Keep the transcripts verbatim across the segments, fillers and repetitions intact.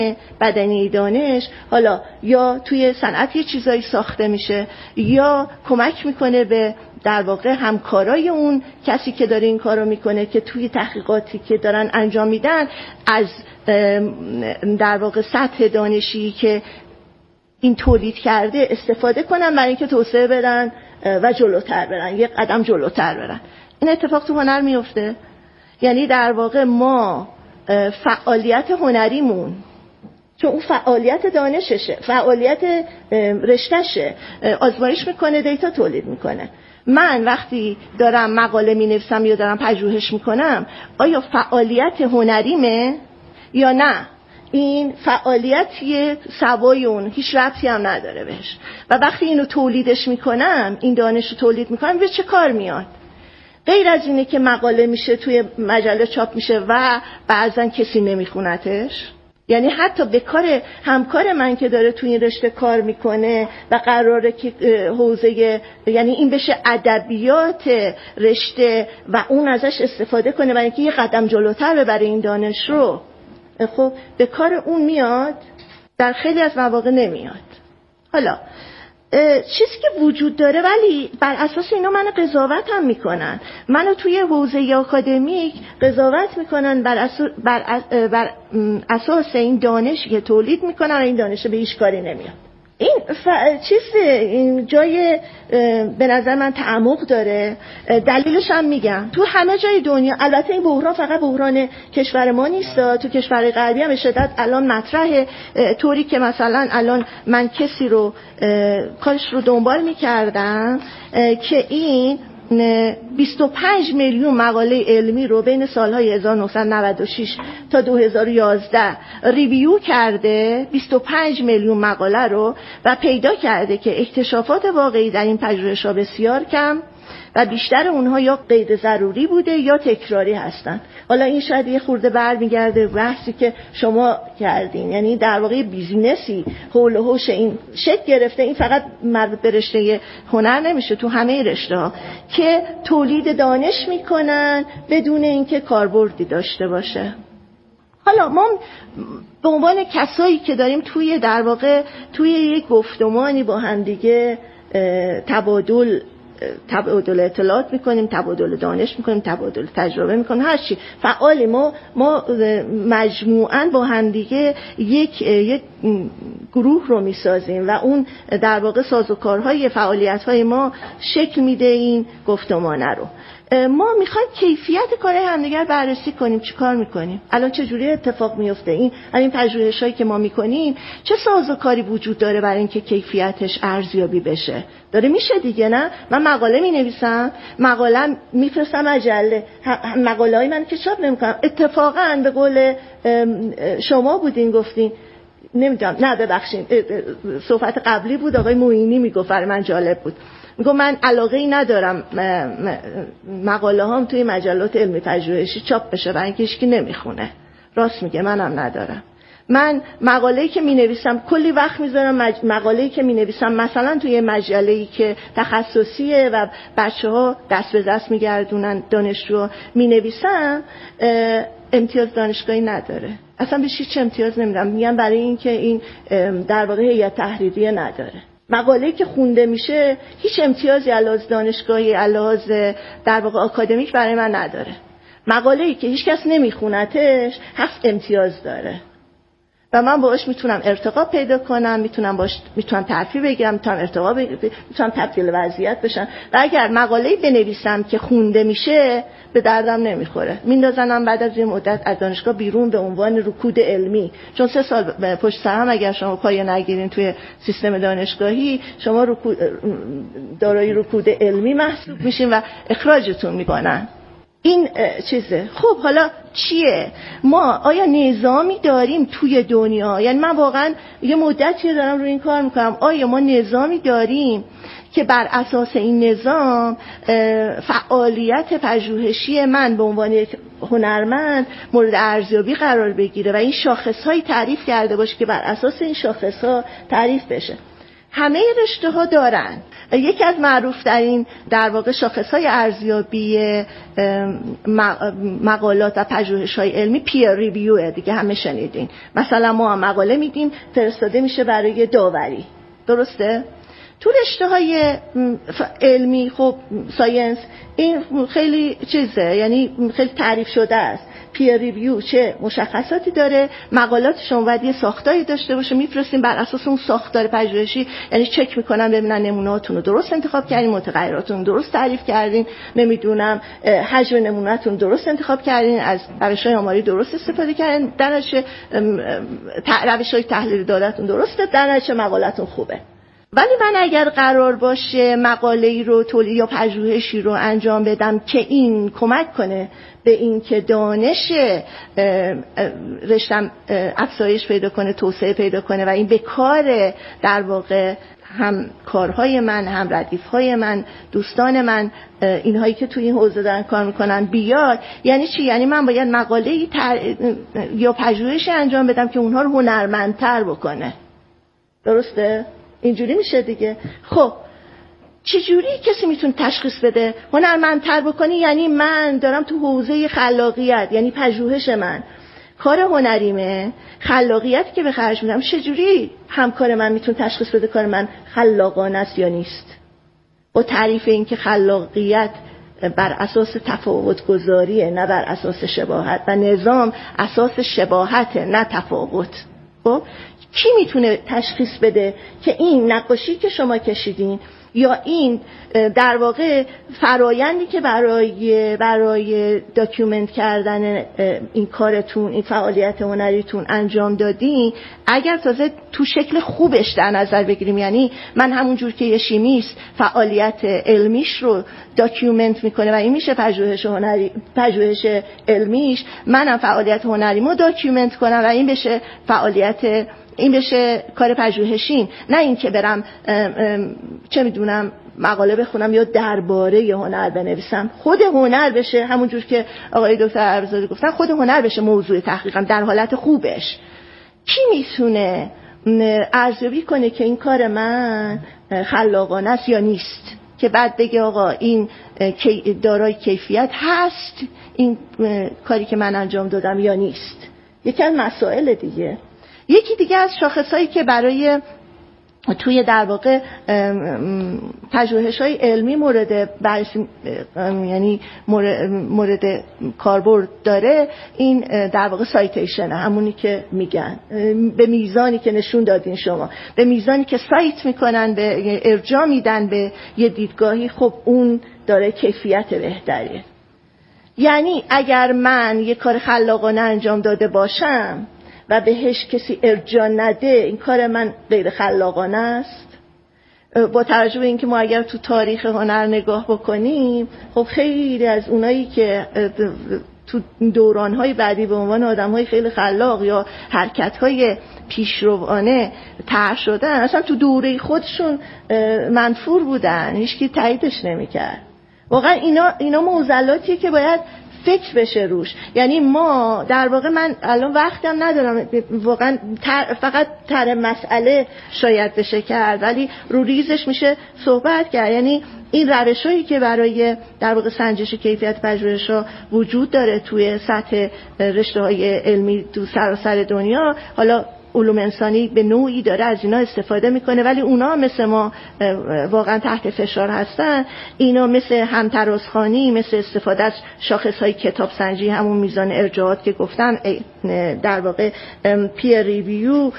بدنه دانش حالا یا توی صنعت یه چیزایی ساخته میشه یا کمک میکنه به در واقع همکارای اون کسی که داره این کارو میکنه که توی تحقیقاتی که دارن انجام میدن از در واقع سطح دانشی که این تولید کرده استفاده کنن برای اینکه توسعه بدن و جلوتر برن، یک قدم جلوتر برن. این اتفاق تو هنر میفته. یعنی در واقع ما فعالیت هنریمون، چون اون فعالیت دانششه، فعالیت رشتهشه، آزمایش میکنه، دیتا تولید میکنه. من وقتی دارم مقاله مینویسم یا دارم پژوهش میکنم، آیا فعالیت هنریمه یا نه؟ این فعالیتیه سوای اون، هیچ ربطی هم نداره بهش. و وقتی اینو تولیدش میکنم، این دانش رو تولید میکنم، به چه کار میاد؟ غیر از اینه که مقاله میشه توی مجله چاپ میشه و بعضا کسی نمیخونتش. یعنی حتی به کار همکار من که داره توی این رشته کار میکنه و قراره که حوزه، یعنی این بشه ادبیات رشته و اون ازش استفاده کنه برای اینکه یه قدم جلوتر ببره این دانش رو، خب به کار اون میاد، در خیلی از مواقع نمیاد. حالا چیزی که وجود داره ولی بر اساس اینا منو قضاوت هم میکنن، منو توی حوزه آکادمیک قضاوت میکنن بر اساس, بر بر اساس این دانشی که تولید میکنن و این دانش به هیچ کاری نمیاد. این ف... چیز این جای به نظر من تعمق داره. دلیلش هم میگم تو همه جای دنیا، البته این بحران فقط بحران کشور ما نیست، تو کشور غربی هم به شدت الان مطرحه، طوری که مثلا الان من کسی رو کارش رو دنبال میکردم که این بیست و پنج میلیون مقاله علمی رو بین سالهای هزار و نهصد و نود و شش تا دو هزار و یازده ریویو کرده، بیست و پنج میلیون مقاله رو، و پیدا کرده که اکتشافات واقعی در این پژوهش‌ها بسیار کم و بیشتر اونها یا غیر ضروری بوده یا تکراری هستن. حالا این شاید یه خورده برمیگرده بحثی که شما کردین، یعنی در واقع بیزینسی حول و حوش این شکل گرفته. این فقط مربوط به رشته هنر نمیشه، تو همه رشته‌ها که تولید دانش میکنن بدون اینکه کاربردی داشته باشه. حالا ما به عنوان کسایی که داریم توی در واقع توی یک گفتمانی با هم دیگه تبادل تبادل اطلاعات میکنیم، تبادل دانش میکنیم، تبادل تجربه میکنیم، هر چی فعالی، ما ما مجموعاً با هم دیگه یک یک گروه رو میسازیم و اون در واقع سازوکارهای فعالیت‌های ما شکل میده این گفتمانه رو. ما میخوایم کیفیت کارهای همدیگر بررسی کنیم. چی کار میکنیم؟ الان چه جوری اتفاق میفته؟ این این پژوهش‌هایی که ما میکنیم چه سازوکاری وجود داره برای اینکه کیفیتش ارزیابی بشه؟ داره میشه دیگه، نه؟ من مقاله مینویسم، مقاله میفرستم مجله، مقاله‌های من که چاپ نمیکنم. اتفاقا به قول شما بودین گفتین، نمیدونم، نه ببخشید صحبت قبلی بود، آقای معینی میگفت، برای من جالب بود، میگم من علاقه ای ندارم مقاله هام توی مجلات علمی پژوهشی چاپ بشه برای اینکه هیچکی نمیخونه. راست میگه، منم ندارم. من مقاله‌ای که مینویسم کلی وقت میذارم، مج... مقاله‌ای که مینویسم مثلا توی مجله‌ای که تخصصیه و بچه‌ها دست به دست میگردونن دانشجو مینویسم، امتیاز دانشگاهی نداره، اصلا بهش هیچ امتیاز نمیدم. میگم برای اینکه این در واقع هیئت تحریریه نداره. مقاله‌ای که خونده میشه هیچ امتیازی علاوه دانشگاهی علاوه در واقع آکادمیک برای من نداره. مقاله‌ای که هیچ کس نمیخونتش هفت امتیاز داره و من باهاش میتونم ارتقا پیدا کنم، میتونم باش میتونم ترفیع بگیرم، میتونم ارتقا بگیرم، میتونم تبدیل وضعیت بشم. و اگر مقاله‌ای بنویسم که خونده میشه به دردم نمیخوره، میندازنم بعد از یه مدت از دانشگاه بیرون به عنوان رکود علمی. چون سه سال پشت سر هم اگر شما پایه نگیرین توی سیستم دانشگاهی، شما رکود دارای رکود علمی محسوب میشین و اخراجتون میکنن. این چیزه. خب حالا چیه؟ ما آیا نظامی داریم توی دنیا؟ یعنی من واقعا یه مدتی دارم روی این کار میکنم، آیا ما نظامی داریم که بر اساس این نظام فعالیت پژوهشی من به عنوان یک هنرمند مورد ارزیابی قرار بگیره و این شاخص‌هایی تعریف کرده باشه که بر اساس این شاخص‌ها تعریف بشه؟ همه رشته ها دارن. یکی از معروف ترین در واقع شاخص های ارزیابی مقالات و پژوهش های علمی پیر ریویو دیگه، همه شنیدین. مثلا ما مقاله میدیم فرستاده میشه برای داوری، درسته؟ تو رشته های علمی خب ساینس این خیلی چیزه، یعنی خیلی تعریف شده است. پیر ریویو چه مشخصاتی داره، مقالاتشون باید یه ساختاری داشته باشه، میفرستیم بر اساس اون ساختار پژوهشی، یعنی چک میکنن ببینن نمونه‌هاتون رو درست انتخاب کردین، متغیراتون رو درست تعریف کردین، نمیدونم حجم نمونه‌تون درست انتخاب کردین، از روش‌های آماری درست استفاده کردین، در نتیجه روش‌های تحلیل داده‌تون درسته، در نتیجه مقالتون خوبه. ولی من اگر قرار باشه مقاله‌ای رو تولید یا پژوهشی رو انجام بدم که این کمک کنه به این که دانش رشتم افزایش پیدا کنه، توسعه پیدا کنه و این به کار در واقع هم کارهای من، هم ردیفهای من، دوستان من، اینهایی که توی این حوزه دارن کار میکنن بیاد، یعنی چی؟ یعنی من باید مقاله‌ای تر... یا پژوهشی انجام بدم که اونها رو هنرمندتر بکنه. درسته؟ اینجوری میشه دیگه. خب چجوری کسی میتونه تشخیص بده هنرمندتر بکنی؟ یعنی من دارم تو حوزه خلاقیت، یعنی پژوهش من کار هنریمه، خلاقیت که به خرج میدم، چجوری همکار من میتونه تشخیص بده کار من خلاقانه است یا نیست؟ با تعریف این که خلاقیت بر اساس تفاوت گذاریه نه بر اساس شباهت و نظام اساس شباهته نه تفاوت. خب کی میتونه تشخیص بده که این نقاشی که شما کشیدین یا این در واقع فرایندی که برای برای داکیومنت کردن این کارتون، این فعالیت هنریتون انجام دادین، اگر تازه تو شکل خوبش در نظر بگیریم، یعنی من همون جور که یه شیمیست فعالیت علمیش رو داکیومنت میکنه و این میشه پژوهش هنری، پژوهش علمیش، منم فعالیت هنریمو داکیومنت کنم و این بشه فعالیت، این بشه کار پژوهشیم. نه این که برم ام ام چه میدونم مقاله بخونم یا درباره ی هنر بنویسم. خود هنر بشه همونجور که آقای دکتر عرضزاده گفتن، خود هنر بشه موضوع تحقیقم در حالت خوبش. کی میتونه ارزیابی کنه که این کار من خلاقانه است یا نیست، که بعد بگه آقا این دارای کیفیت هست این کاری که من انجام دادم یا نیست؟ یکی از مسائل دیگه. یکی دیگه از شاخصایی که برای توی در واقع پژوهش‌های علمی مورد بررسی، یعنی مورد, مورد کاربرد داره، این در واقع سایتیشن، همونی که میگن به میزانی که نشون دادین شما، به میزانی که سایت میکنن، به ارجاع میدن به یه دیدگاهی، خب اون داره کیفیت بهتریه. یعنی اگر من یه کار خلاقانه انجام داده باشم و بهش کسی ارجاع نده، این کار من غیر خلاقانه است. با توجه به اینکه ما اگر تو تاریخ هنر نگاه بکنیم، خب خیلی از اونایی که تو دوران‌های بعدی به عنوان آدم‌های خیلی خلاق یا حرکت‌های پیشروانه طرح شدن، اصلا تو دوره خودشون منفور بودن، هیچکی تاییدش نمی‌کرد. واقعا اینا اینا معضلاتیه که باید فکر بشه روش. یعنی ما در واقع، من الان وقتم ندارم واقعا تر، فقط تر مسئله شاید بشه کرد، ولی رو ریزش میشه صحبت کرد. یعنی این روشایی که برای در واقع سنجش کیفیت پژوهش‌ها وجود داره توی سطح رشته‌های علمی تو سراسر دنیا، حالا علوم انسانی به نوعی داره از اینا استفاده میکنه، ولی اونا مثل ما واقعا تحت فشار هستن. اینا مثل همترازخوانی، مثل استفاده از شاخصهای کتاب سنجی، همون میزان ارجاعات که گفتم، در واقع پیر ریویو،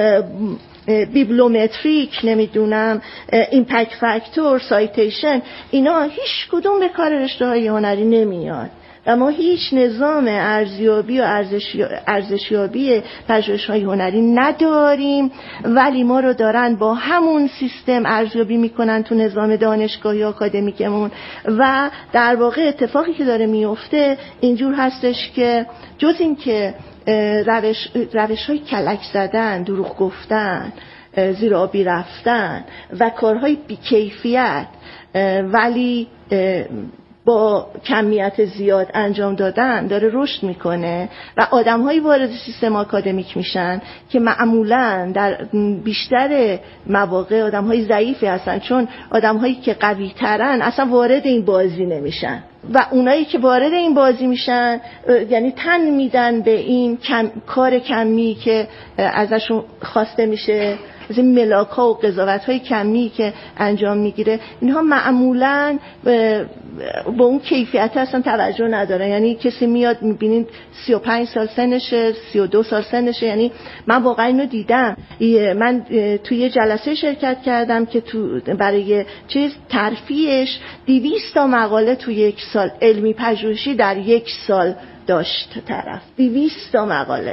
بیبلومتریک، نمیدونم ایمپکت فاکتور، سایتیشن، اینا هیچ کدوم به کار رشته‌های هنری نمیاد و ما هیچ نظام ارزیابی و ارزشیابی پژوهش‌های هنری نداریم، ولی ما رو دارن با همون سیستم ارزیابی میکنن تو نظام دانشگاهی آکادمیکمون. و در واقع اتفاقی که داره میفته اینجور هستش که جز این که روش روش‌های کلک زدن، دروغ گفتن، زیر آبی رفتن و کارهای بیکیفیت ولی با کمیت زیاد انجام دادن داره رشد میکنه و آدم‌هایی وارد سیستم آکادمیک میشن که معمولاً در بیشتر مواقع آدم‌های ضعیفی هستن، چون آدم‌هایی که قوی‌ترن اصلا وارد این بازی نمیشن و اونایی که وارد این بازی میشن یعنی تن میدن به این کم، کار کمی که ازشون خواسته میشه، از این ملاک‌ها و قضاوت‌های کمی که انجام میگیره، اینها معمولاً با اون کیفیت اصلا توجه نداره. یعنی کسی میاد میبینید سی و پنج سال سنشه، سی و دو سال سنشه. یعنی من واقعا اینو دیدم. من توی یه جلسه شرکت کردم که تو برای چیز ترفیعش دویست تا مقاله توی یک سال علمی پژوهشی در یک سال داشت طرف، دویست تا مقاله.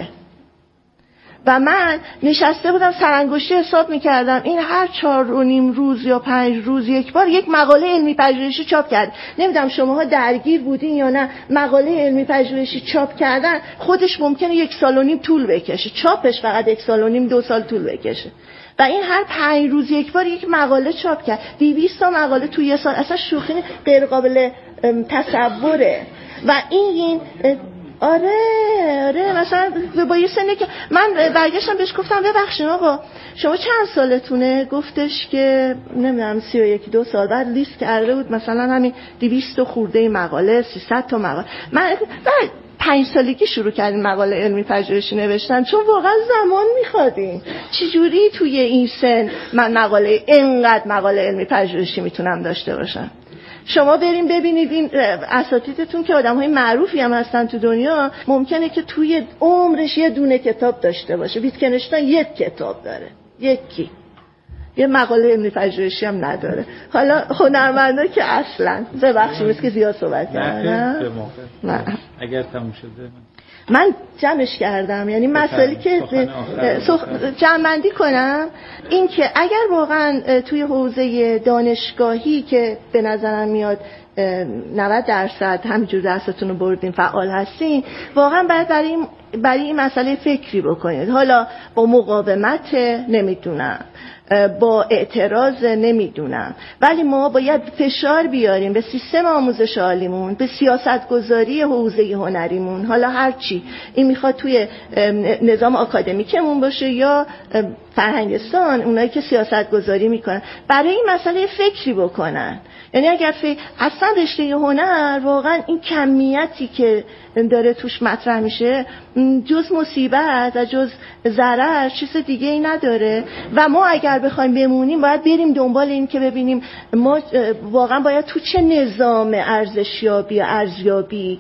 و من نشسته بودم سرانگشتی حساب میکردم این هر چهار و نیم روز یا پنج روز یک بار یک مقاله علمی پژوهشی چاپ کرد. نمیدونم شماها درگیر بودین یا نه. مقاله علمی پژوهشی چاپ کردن خودش ممکنه یک سال و نیم طول بکشه، چاپش فقط یک سال و نیم دو سال طول بکشه و این هر پنج روز یک بار یک مقاله چاپ کرد. دویست تا مقاله توی یه سال، اصلا شوخی غیر قابل تصوره. و این آره آره مثلا با یه سنه که من برگشتم بهش گفتم ببخشید آقا شما چند سالتونه؟ گفتش که نمیدونم سی و یک دو سال. بعد لیست کرده بود مثلا همین دویست خورده مقاله، سیصد تا مقاله. من بعد پنج سالگی شروع کردیم مقاله علمی پژوهشی نوشتن، چون واقعا زمان میخوادیم. چجوری توی این سن من مقاله اینقدر مقاله علمی پژوهشی میتونم داشته باشم؟ شما بریم ببینید این اساتیدتون که آدم‌های معروفی هم هستن تو دنیا، ممکنه که توی عمرش یه دونه کتاب داشته باشه. ویتکنشتاین یک کتاب داره، یکی، یه مقاله علمی پژوهشی هم نداره. حالا هنرمندا که اصلا ببخشید مثل که زیاد صحبت کردم. نه اگر تموم شده من جمعش کردم. یعنی مسئله که جمع‌بندی کنم این که اگر واقعا توی حوزه دانشگاهی که به نظرم میاد نود درصد همینجور درستون رو بردین فعال هستین، واقعا باید برای این برای این مسئله فکری بکنید. حالا با مقاومت نمیدونم، با اعتراض نمیدونم، ولی ما باید فشار بیاریم به سیستم آموزش عالیمون، به سیاست گذاری حوزه هنریمون. حالا هر چی این میخواد توی نظام آکادمیکمون باشه یا فرهنگستان، اونایی که سیاست گذاری میکنن برای این مسئله فکری بکنن. یعنی اگر فکر اصلا رشته هنر واقعا این کمیتی که داره توش مطرح میشه جز مصیبت و جز ضرر چیز دیگه ای نداره. و ما اگر بخوایم بمونیم باید بریم دنبال این که ببینیم ما واقعا باید تو چه نظام ارزشیابی و ارزیابی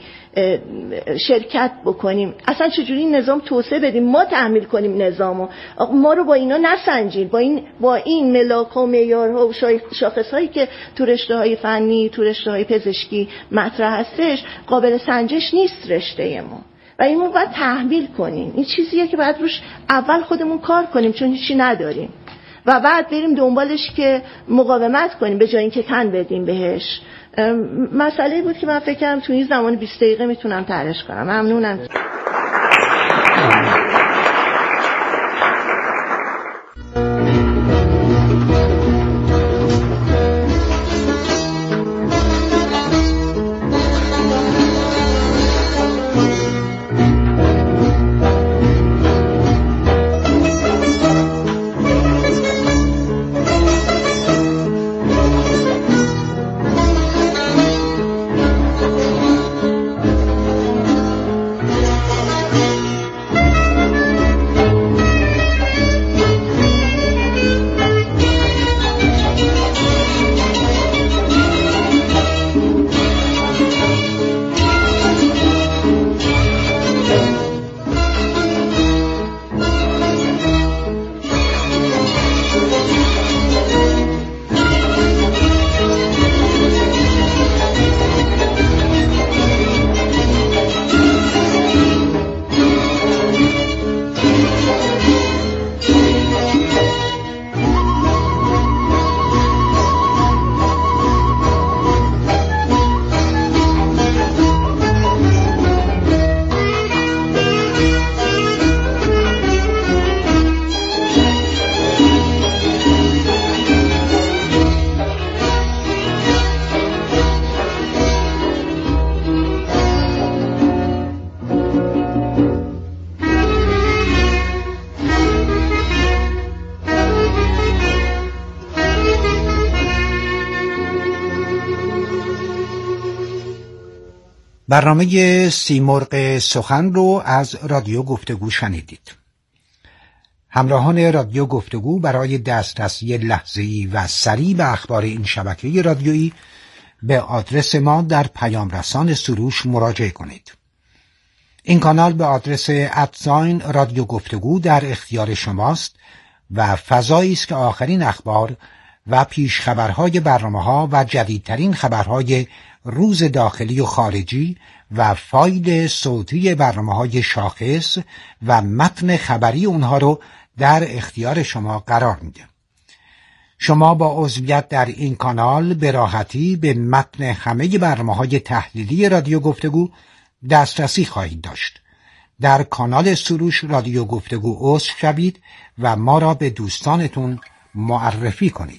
شرکت بکنیم، اصلا چجوری این نظام توسعه بدیم، ما تحمیل کنیم نظامو. ما رو با اینا نسنجیم، با این با این ملاک و معیارها و شاخصهایی که تو رشته‌های فنی، تو رشته‌های پزشکی مطرح هستش قابل سنجش نیست رشته ما. و اینو باید تحمیل کنیم. این چیزیه که باید روش اول خودمون کار کنیم چون هیچی نداریم و بعد بریم دنبالش که مقاومت کنیم به جای اینکه تن بدیم بهش. مسئله بود که من فکر کردم تو این زمان بیست دقیقه میتونم طرحش کنم. ممنونم. برنامه سیمرغ سخن رو از رادیو گفتگو شنیدید. همراهان رادیو گفتگو برای دسترسی لحظه‌ای و سریع به اخبار این شبکه رادیویی به آدرس ما در پیام رسان سروش مراجعه کنید. این کانال به آدرس ادساین رادیو گفتگو در اختیار شماست و فضایی است که آخرین اخبار و پیش خبرهای برنامه‌ها و جدیدترین خبرهای روز داخلی و خارجی و فایل صوتی برنامه‌های شاخص و متن خبری اونها رو در اختیار شما قرار میده. شما با عضویت در این کانال به راحتی به متن همه برنامه‌های تحلیلی رادیو گفتگو دسترسی خواهید داشت. در کانال سروش رادیو گفتگو عضو شوید و ما را به دوستانتون معرفی کنید.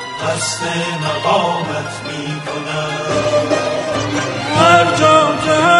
قصد مقامت می کنم هر جا که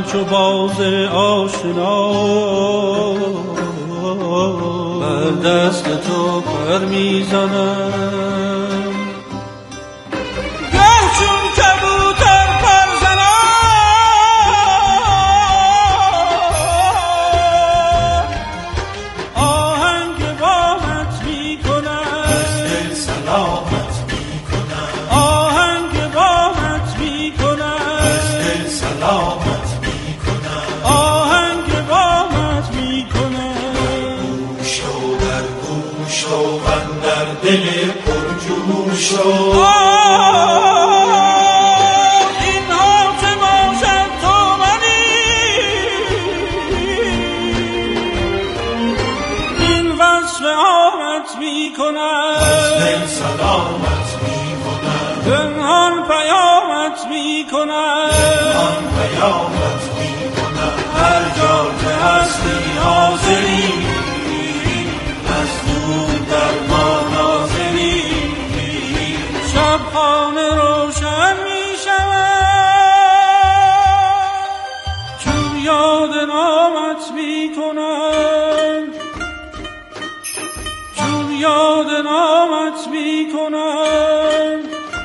همچو باز آشنا بر دست تو پر میزنم گه چون کبوتر پر زنم آهنگ باهت میکنم دل سلامت میکنم آهنگ باهت میکنم دل سلامت میکنم آهنگ باهت میکنم گوش و در گوش و بندر دل پرجوش و سلامت میکنم پنهان پیامت میکنم پنهان پیامت میکنم هر جا که هستی حاضری از دور در ما ناظری شب خانه روشن میشود چون یاد نامت میکنم چون یاد نامت میکنم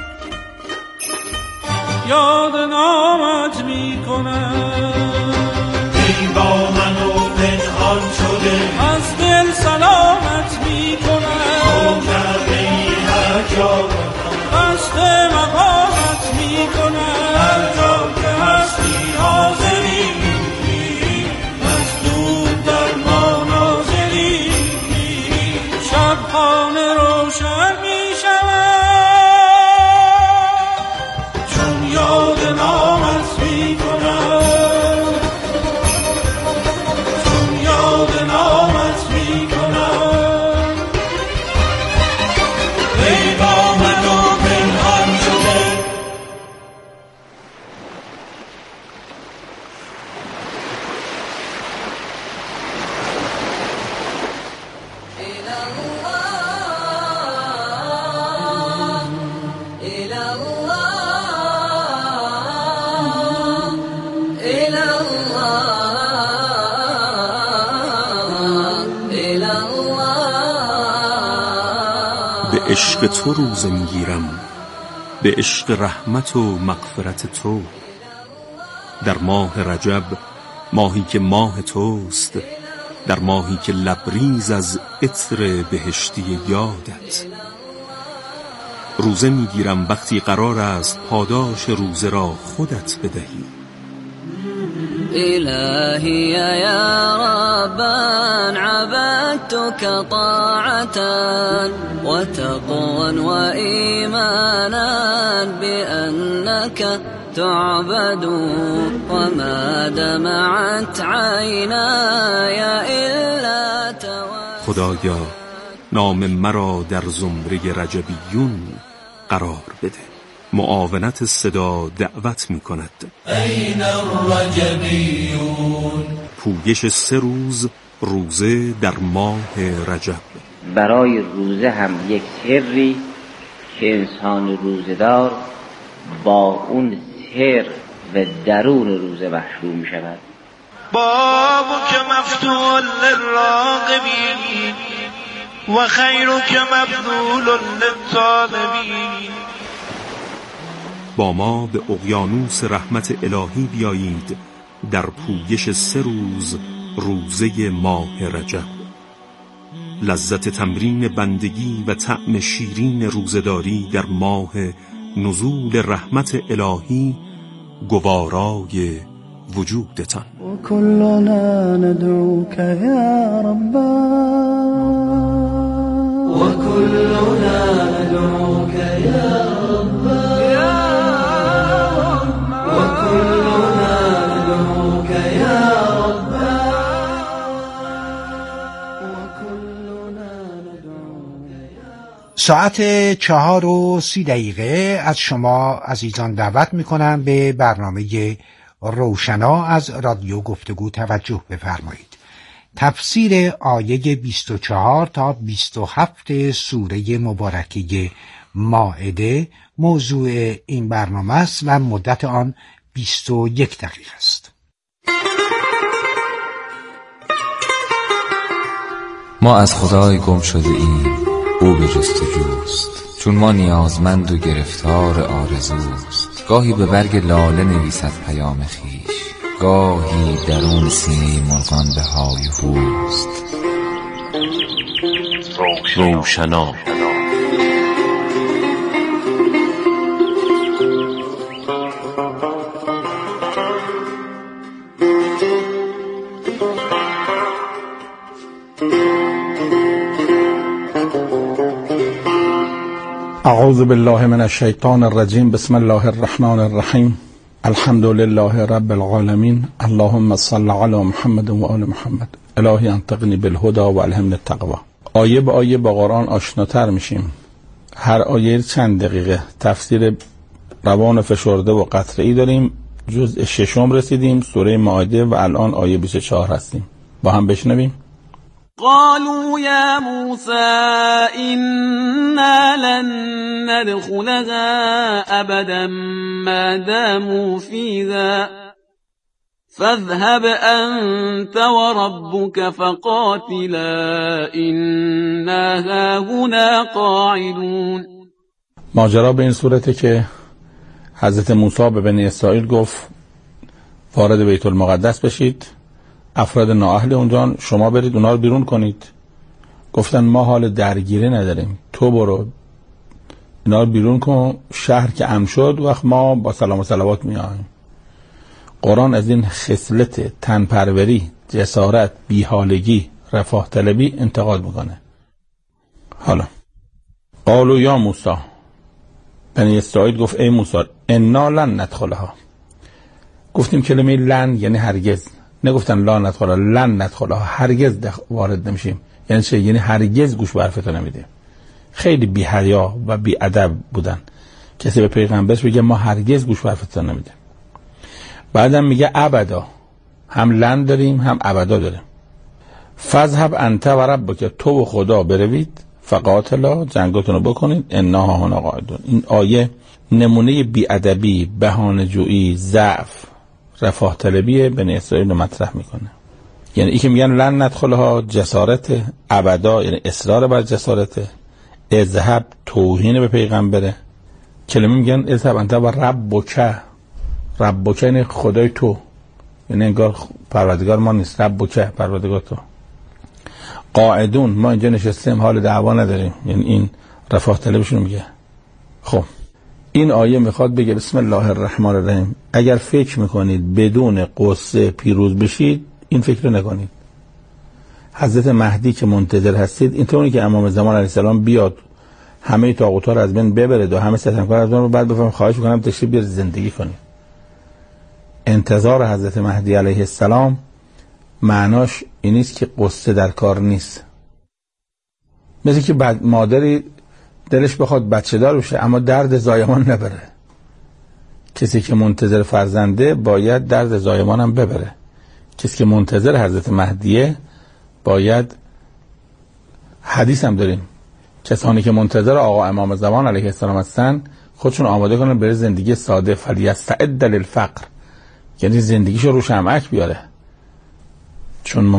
یاد نامت میکنم ای با من و پنهان شده از دل سلامت میکنم تو کرده ای هر جا قصد مقامت میکنم هر جا که هستی حاضری از دور در ما ناظری شب خانه روشن میشود چون یاد نامت میکنم چون یاد نامت میکنم ای با من و پنهان شده به عشق تو روزه میگیرم به عشق رحمت و مغفرت تو در ماه رجب ماهی که ماه توست در ماهی که لبریز از عطر بهشتی یادت روزه میگیرم وقتی قرار است پاداش روزه را خودت بدهی إلهي يا ربا عبدتك طاعة وتقوى وإيمانا بأنك تعبد وما دمعت عيناي إلا توجه خدایا نام مرا در زمره رجبیون قرار بده معاونت صدا دعوت می کند این الرجبیون پویش سه روز روزه در ماه رجب برای روزه هم یک سری که انسان روزه‌دار با اون سر و درون روزه محشور می شود بابك مفتوح للراغبين وخيرك مبذول للطالبين با ما به اقیانوس رحمت الهی بیایید در پویش سه روز روزه ماه رجب لذت تمرین بندگی و طعم شیرین روزه‌داری در ماه نزول رحمت الهی گوارای وجودتان وكلنا ندعوك يا ربا وكلنا ندعوك يا ربا وكلنا ندعوك يا ربا وكلنا ندعوك ساعت چهار و سی دقیقه از شما عزیزان دعوت میکنم به برنامه روشنا از رادیو گفتگو توجه بفرمایید. تفسیر آیه بیست و چهار تا بیست و هفت سوره مبارکه مائده موضوع این برنامه است و مدت آن بیست و یک دقیقه است. ما از خدای گم شده ایم، او به جستجوست. چون ما نیازمند و گرفتار آرزوست. گاهی به برگ لاله نویسد پیام خویش، گاهی درون سینه مرغان به های هوست. روشنا اعوذ بالله من الشیطان الرجیم. بسم الله الرحمن الرحیم. الحمد لله رب العالمین. اللهم صل علی محمد و آل محمد. الهی انطقنی بالهدى و الهمنی التقوی. آیه به آیه با قرآن آشناتر میشیم. هر آیه چند دقیقه تفسیر روان فشرده و قطره‌ای داریم. جزء ششم رسیدیم، سوره مائده، و الان آیه بیست و چهار هستیم. با هم بشنویم. قالوا يا موسى إنا لن ندخلها أبدا ما داموا فيها فاذهب أنت وربك فقاتلا إنا هاهنا قاعدون. ماجرا به این صورته که حضرت موسی به بنی اسرائیل گفت وارد بیت المقدس بشید، افراد نااهل اونجا شما برید اونا رو بیرون کنید. گفتن ما حال درگیری نداریم، تو برو اینا رو بیرون کن، شهر که امن شد وقت ما با سلام و صلوات میایم. قرآن از این خصلت تنپروری، جسارت، بیحالگی، رفاه طلبی انتقاد میکنه. حالا قالوا یا موسی، بنی اسرائیل گفت ای موسی انا لن ندخلها. گفتیم کلمه لن یعنی هرگز، نگفتن لا ندخلها، لن ندخلها، هرگز وارد نمیشیم. یعنی چه؟ یعنی هرگز گوش به حرف تو نمیده. خیلی بی حیا و بی ادب بودن. کسی به پیغمبرش بگه ما هرگز گوش به حرف تو نمیده. بعدم میگه ابدا، هم لن داریم هم ابدا داریم. فذهب انت و ربک، تو و خدا بروید، فقاتلا، جنگتون رو بکنید، انا هاهنا قاعدون. این آیه نمونه بی ادبی، بهانه جویی، ضعف، رفاه طلبی بنی اسرائیل رو مطرح میکنه. یعنی ای که میگن لن ندخلها جسارت، ابدا یعنی اصرار بر جسارت، اذهب توهین به پیغمبره. کلمه میگن اذهب انت و ربک، ربک یعنی خدای تو، یعنی انگار پروردگار ما نیست، ربک پروردگار تو. قاعدون، ما اینجا نشستیم حال دعوا نداریم، یعنی این رفاه طلبشون میگه. خب این آیه میخواد بگه بسم الله الرحمن الرحیم، اگر فکر میکنید بدون قصه پیروز بشید این فکر رو نکنید. حضرت مهدی که منتظر هستید، این طوری که امام زمان علیه السلام بیاد همه طاغوت‌ها رو از بین ببرد و همه ستمکار از اون رو بعد بفهم خواهش میکنم تشریف بیارید زندگی کنید. انتظار حضرت مهدی علیه السلام معناش این نیست که قصه در کار نیست. مثل که بعد مادری دلش بخواد بچه دار بشه اما درد زایمان نبره. کسی که منتظر فرزنده باید درد زایمان هم ببره. کسی که منتظر حضرت مهدیه باید، حدیث هم داریم، کسانی که منتظر آقا امام زمان علیه السلام هستن خودشون آماده کنن برای زندگی ساده، فلیستعد للفقر، یعنی زندگیشو رو شمعک بیاره. چون